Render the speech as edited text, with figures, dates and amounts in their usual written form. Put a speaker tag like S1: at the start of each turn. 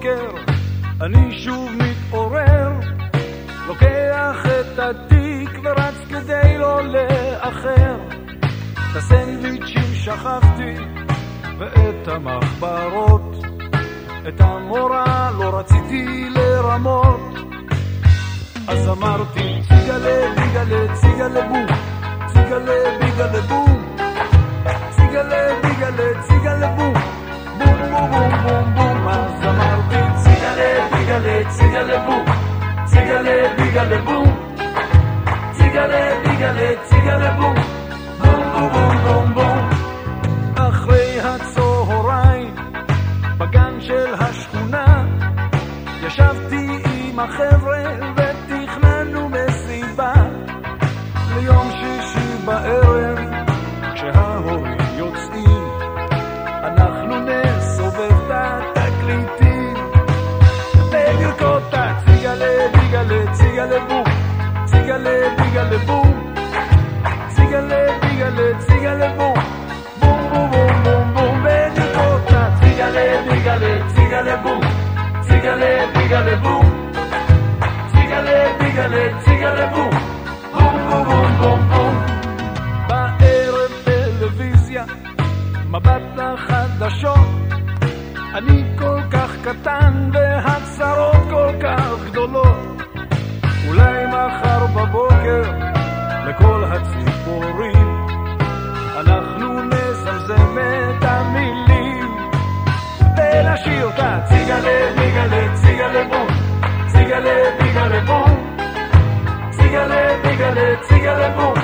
S1: בוקר אני שוב מתעורר, לוקח את התיק ורץ כדי לא לאחר. את הסנדוויצ'ים שכחתי ואת המחברות, את המורה לא רציתי לרמות. אז אמרתי ציגלה ביגלה ציגלה בום, ציגלה ביגלה בום, ציגלה ביגלה ציגלה בום, בום בום בום בום בום. אז אמרתי ציגלה ביגלה ציגלה בום, ציגלה ביגלה בום, ציגלה ביגלה ציגלה בום, בום בום בום בום בום. אחרי הצהריים בגן של השכונה ישבתי עם החבר'ה ותכננו מסיבה ליום שישי בערב. כשההורים יוצאים אנחנו נסובב את התקליטים ונרקוד את ציגלה ביגלה ציגלה בום, ציגלה ביגלה בום, ציגלה ביגלה ציגלה בום, בום בום בום בום בום. ונרקוד את ציגלה ביגלה ציגלה בום, ציגלה ביגלה בום, ציגלה ביגלה ציגלה בום, בום בום בום בום בום. בערב טלוויזיה, מבט לחדשות, אני כל כך קטן והצרות כל כך גדולות. אולי מחר בבוקר לכל הציפורים אנחנו נזמזם את המילים ולשיר אותה ציגלה ביגלה ציגלה בום, ציגלה ביגלה בום, ציגלה ביגלה ציגלה בום,